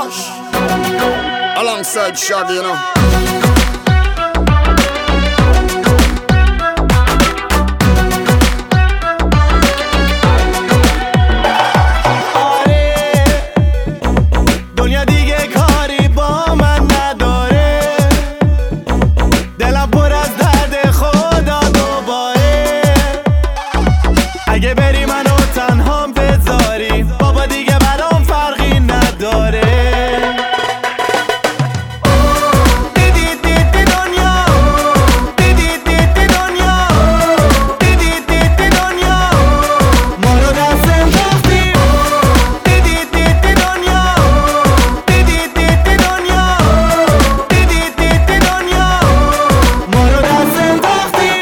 Bosh alongside Shaggy, you know. اگه بری منو تنها بذاری بابا دیگه برام فرقی نداره. دیدی دنیا، دیدی دنیا، دیدی دنیا ما رو دست انداختیم. دیدی دنیا، دیدی دنیا، دیدی دنیا ما رو دست انداختیم.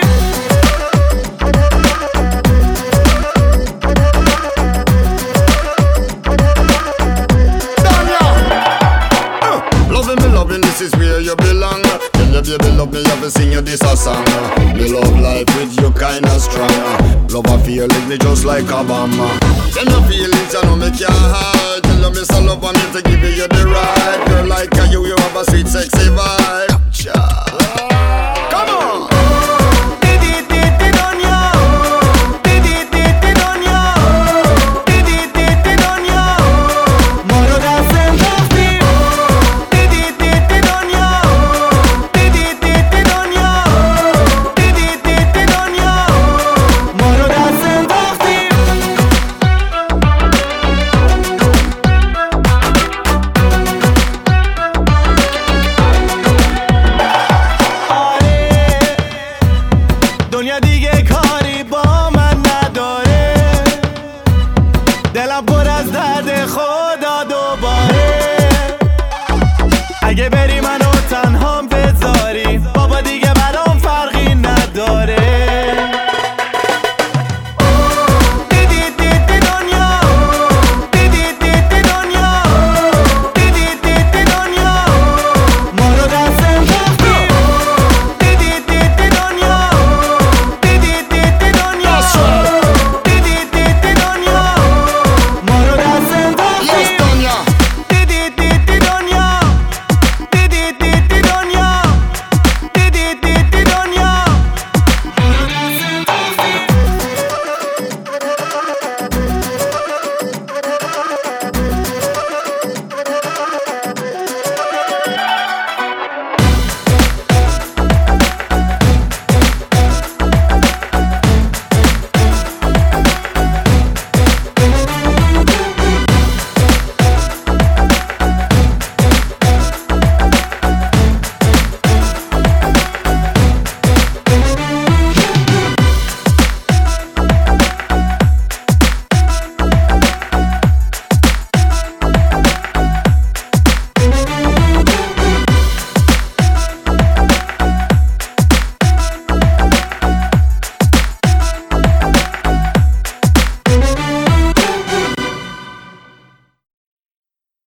This is where you belong. Tell your baby love me, have to sing you this a song. Me love life with you kinda strong. Love a feeling me just like a bomb. Then your feelings you know me can't hide. Tell you me so love me to give you the right. Girl like you have a sweet sexy